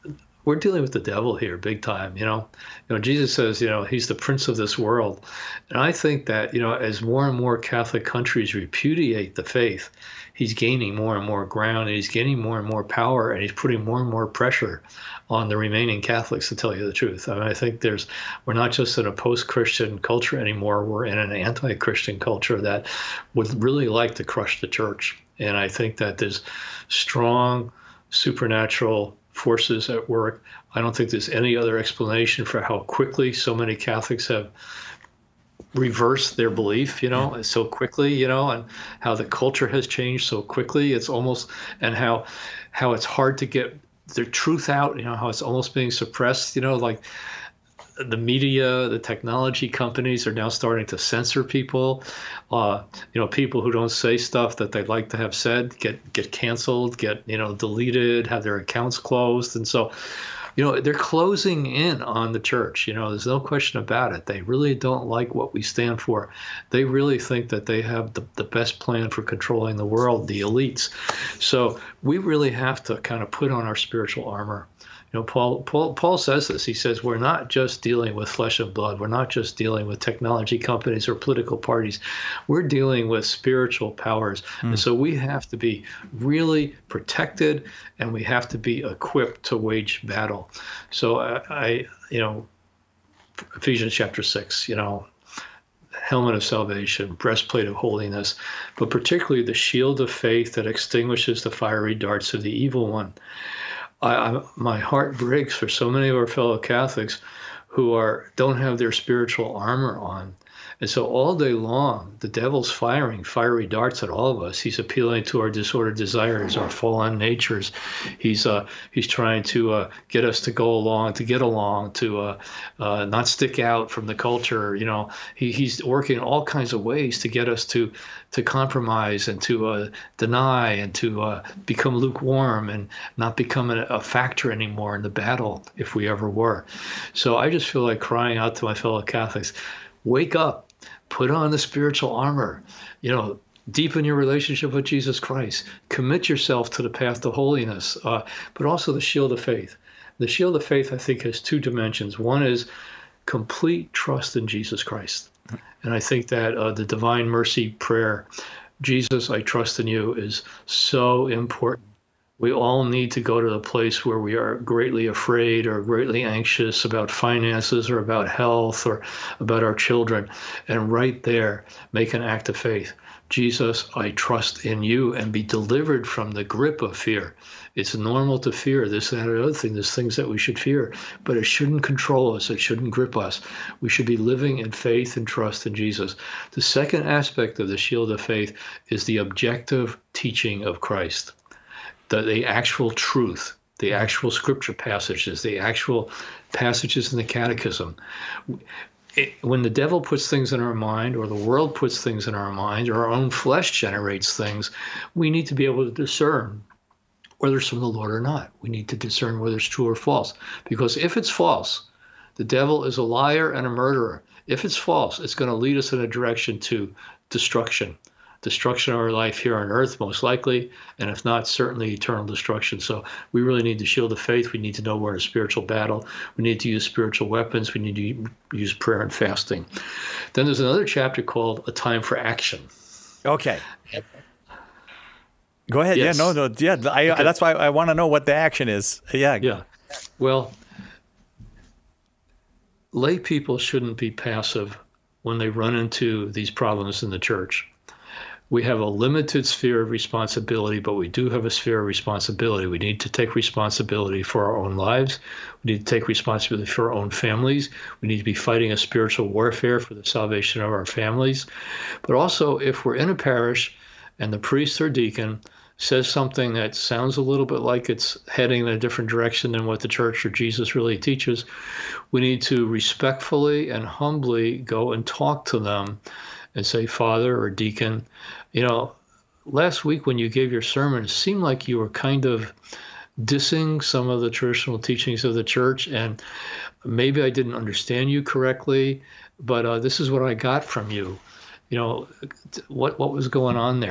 we're dealing with the devil here big time, you know. You know, Jesus says, you know, he's the prince of this world. And I think that, you know, as more and more Catholic countries repudiate the faith, he's gaining more and more ground, and he's gaining more and more power, and he's putting more and more pressure on the remaining Catholics, to tell you the truth. I mean, I think there's, we're not just in a post-Christian culture anymore, we're in an anti-Christian culture that would really like to crush the church. And I think that there's strong supernatural forces at work. I don't think there's any other explanation for how quickly so many Catholics have reversed their belief, you know, yeah. so quickly, you know, and how the culture has changed so quickly. It's almost, and how how it's hard to get the truth out, you know, how it's almost being suppressed, you know, like the media, the technology companies are now starting to censor people. Uh, you know, people who don't say stuff that they'd like to have said get get canceled, get, you know, deleted, have their accounts closed. And so, you know, they're closing in on the church. You know, there's no question about it. They really don't like what we stand for. They really think that they have the, the best plan for controlling the world, the elites. So we really have to kind of put on our spiritual armor. You know, Paul, Paul, Paul says this. He says, we're not just dealing with flesh and blood. We're not just dealing with technology companies or political parties. We're dealing with spiritual powers. Mm. And so we have to be really protected, and we have to be equipped to wage battle. So I, I you know, Ephesians chapter six, you know, helmet of salvation, breastplate of holiness, but particularly the shield of faith that extinguishes the fiery darts of the evil one. I, I, my heart breaks for so many of our fellow Catholics who are don't have their spiritual armor on. And so all day long, the devil's firing fiery darts at all of us. He's appealing to our disordered desires, our fallen natures. He's uh, he's trying to uh, get us to go along, to get along, to uh, uh, not stick out from the culture. You know, he, he's working all kinds of ways to get us to to compromise and to uh, deny and to uh, become lukewarm and not become a, a factor anymore in the battle, if we ever were. So I just feel like crying out to my fellow Catholics, wake up. Put on the spiritual armor, you know, deepen your relationship with Jesus Christ, commit yourself to the path to holiness, uh, but also the shield of faith. The shield of faith, I think, has two dimensions. One is complete trust in Jesus Christ. And I think that uh, the Divine Mercy prayer, Jesus, I trust in you, is so important. We all need to go to the place where we are greatly afraid or greatly anxious about finances or about health or about our children. And right there, make an act of faith. Jesus, I trust in you, and be delivered from the grip of fear. It's normal to fear this, that, or the other thing. There's things that we should fear, but it shouldn't control us. It shouldn't grip us. We should be living in faith and trust in Jesus. The second aspect of the shield of faith is the objective teaching of Christ. The, the actual truth, the actual scripture passages, the actual passages in the catechism. It, when the devil puts things in our mind, or the world puts things in our mind, or our own flesh generates things, we need to be able to discern whether it's from the Lord or not. We need to discern whether it's true or false. Because if it's false, the devil is a liar and a murderer. If it's false, it's going to lead us in a direction to destruction. Destruction of our life here on earth, most likely, and if not, certainly eternal destruction. So we really need the shield of faith. We need to know we're in a spiritual battle. We need to use spiritual weapons. We need to use prayer and fasting. Then there's another chapter called A Time for Action. Okay. Go ahead. Yes. Yeah, no, no, yeah. I, okay. That's why I want to know what the action is. Yeah. Yeah. Well, lay people shouldn't be passive when they run into these problems in the church. We have a limited sphere of responsibility, but we do have a sphere of responsibility. We need to take responsibility for our own lives. We need to take responsibility for our own families. We need to be fighting a spiritual warfare for the salvation of our families. But also, if we're in a parish and the priest or deacon says something that sounds a little bit like it's heading in a different direction than what the church or Jesus really teaches, we need to respectfully and humbly go and talk to them and say, Father or deacon, you know, last week when you gave your sermon, it seemed like you were kind of dissing some of the traditional teachings of the church, and maybe I didn't understand you correctly, but uh, this is what I got from you. You know, what what was going on there?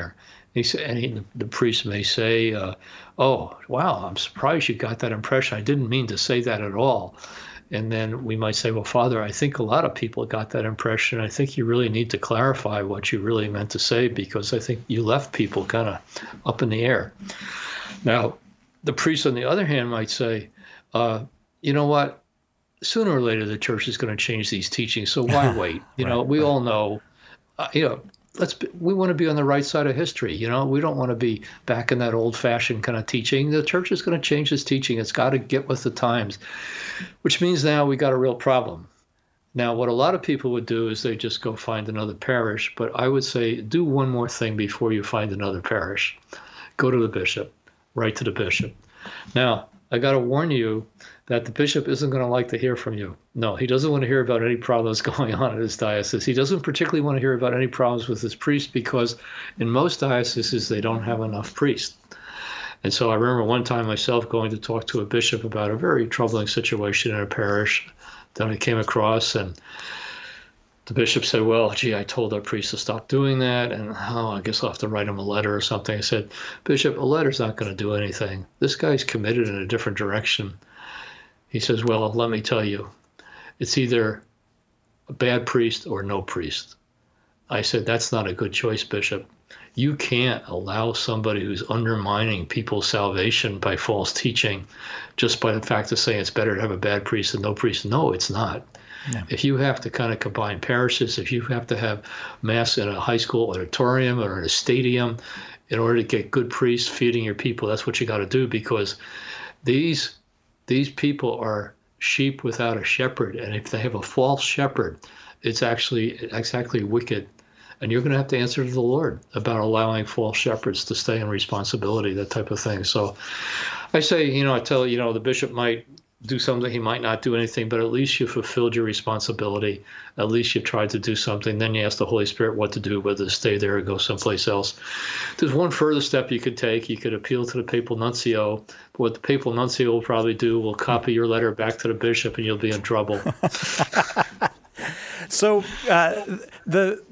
He said, and he, the priest may say, uh, "Oh, wow, I'm surprised you got that impression. I didn't mean to say that at all." And then we might say, "Well, Father, I think a lot of people got that impression. I think you really need to clarify what you really meant to say, because I think you left people kind of up in the air." Now, the priest, on the other hand, might say, uh, "You know what? Sooner or later, the church is going to change these teachings. So why wait? You know, right, we right. all know, uh, you know." Let's be, we want to be on the right side of history. You know, we don't want to be back in that old-fashioned kind of teaching. The church is going to change its teaching. It's got to get with the times, which means now we got a real problem. Now, what a lot of people would do is they just go find another parish. But I would say do one more thing before you find another parish. Go to the bishop. Write to the bishop. Now, I got to warn you that the bishop isn't going to like to hear from you. No, he doesn't want to hear about any problems going on in his diocese. He doesn't particularly want to hear about any problems with his priest, because in most dioceses, they don't have enough priests. And so I remember one time myself going to talk to a bishop about a very troubling situation in a parish that I came across, and the bishop said, "Well, gee, I told our priest to stop doing that, and oh, I guess I'll have to write him a letter or something." I said, "Bishop, a letter's not going to do anything. This guy's committed in a different direction." He says, "Well, let me tell you, it's either a bad priest or no priest." I said, "That's not a good choice, Bishop. You can't allow somebody who's undermining people's salvation by false teaching just by the fact of saying it's better to have a bad priest than no priest. No, it's not. Yeah. If you have to kind of combine parishes, if you have to have Mass in a high school auditorium or in a stadium in order to get good priests feeding your people, that's what you got to do, because these these people are sheep without a shepherd. And if they have a false shepherd, it's actually exactly wicked. And you're going to have to answer to the Lord about allowing false shepherds to stay in responsibility, that type of thing. So I say, you know, I tell you know, the bishop might do something, he might not do anything, but at least you fulfilled your responsibility. At least you tried to do something. Then you ask the Holy Spirit what to do, whether to stay there or go someplace else. There's one further step you could take. You could appeal to the papal nuncio. What the papal nuncio will probably do will copy your letter back to the bishop, and you'll be in trouble. So uh, the...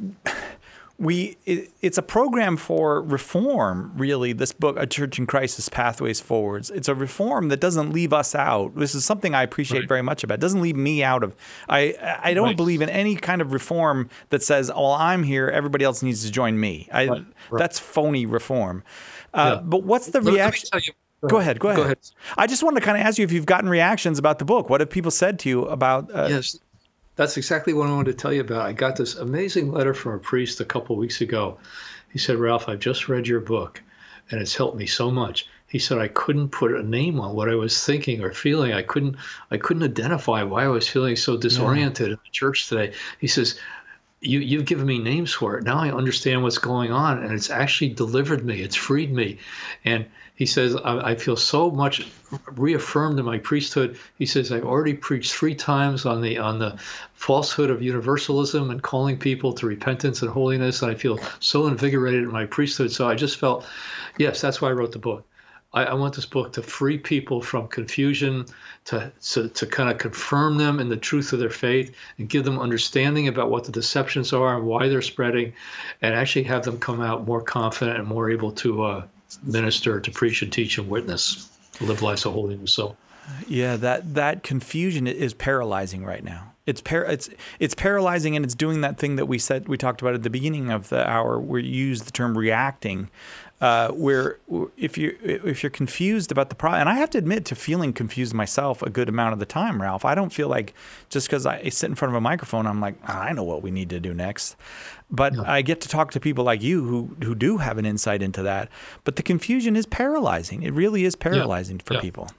We it, it's a program for reform, really, this book, A Church in Crisis, Pathways Forwards. It's a reform that doesn't leave us out. This is something I appreciate right. very much about. It doesn't leave me out of. I I don't right. believe in any kind of reform that says, "Oh, well, I'm here, everybody else needs to join me." I, right. Right. That's phony reform. Uh, yeah. But what's the Let, reaction? Let me tell you. Go ahead, go ahead. Go ahead. I just wanted to kind of ask you if you've gotten reactions about the book. What have people said to you about uh, Yes. That's exactly what I wanted to tell you about. I got this amazing letter from a priest a couple of weeks ago. He said, "Ralph, I've just read your book, and it's helped me so much." He said, "I couldn't put a name on what I was thinking or feeling. I couldn't I couldn't identify why I was feeling so disoriented yeah. in the church today." He says, you, you've given me names for it. Now I understand what's going on, and it's actually delivered me. It's freed me." And he says, I, I feel so much reaffirmed in my priesthood. He says, "I've already preached three times on the on the falsehood of universalism and calling people to repentance and holiness, and I feel so invigorated in my priesthood." So I just felt, yes, that's why I wrote the book. I, I want this book to free people from confusion, to, to to kind of confirm them in the truth of their faith, and give them understanding about what the deceptions are and why they're spreading, and actually have them come out more confident and more able to uh, minister, to preach and teach and witness, live lives of holiness. So, yeah, that that confusion is paralyzing right now. It's par- it's it's paralyzing, and it's doing that thing that we said we talked about at the beginning of the hour, where you use the term reacting. Uh, where if you if you're confused about the problem, and I have to admit to feeling confused myself a good amount of the time, Ralph. I don't feel like just because I sit in front of a microphone, I'm like, oh, I know what we need to do next. But no. I get to talk to people like you who who do have an insight into that. But the confusion is paralyzing. It really is paralyzing yeah. for yeah. people.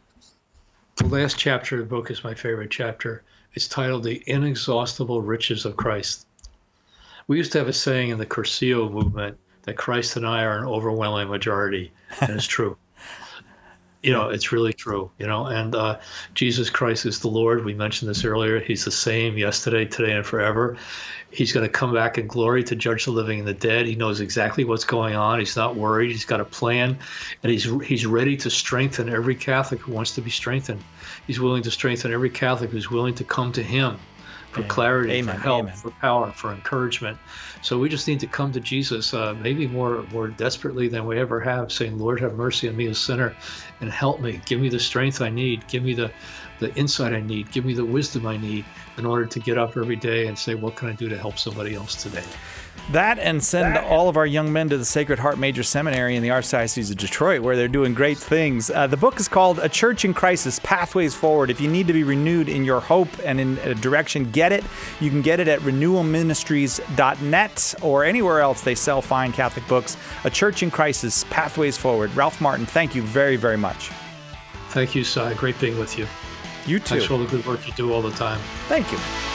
The last chapter of the book is my favorite chapter. It's titled "The Inexhaustible Riches of Christ." We used to have a saying in the Cursillo movement that Christ and I are an overwhelming majority, and it's true. You know, it's really true, you know, and uh, Jesus Christ is the Lord. We mentioned this earlier. He's the same yesterday, today, and forever. He's going to come back in glory to judge the living and the dead. He knows exactly what's going on. He's not worried. He's got a plan, and he's he's ready to strengthen every Catholic who wants to be strengthened. He's willing to strengthen every Catholic who's willing to come to him for clarity, Amen. for help, Amen. for power, for encouragement. So we just need to come to Jesus, uh, maybe more more desperately than we ever have, saying, Lord, have mercy on me, a sinner, and help me. Give me the strength I need. Give me the, the insight I need. Give me the wisdom I need in order to get up every day and say, what can I do to help somebody else today? That, and send all of our young men to the Sacred Heart Major Seminary in the Archdiocese of Detroit, where they're doing great things. Uh, the book is called A Church in Crisis, Pathways Forward. If you need to be renewed in your hope and in a direction, get it. You can get it at renewal ministries dot net or anywhere else they sell fine Catholic books. A Church in Crisis, Pathways Forward. Ralph Martin, thank you very, very much. Thank you, Si. Great being with you. You too. Thanks for all the good work you do all the time. Thank you.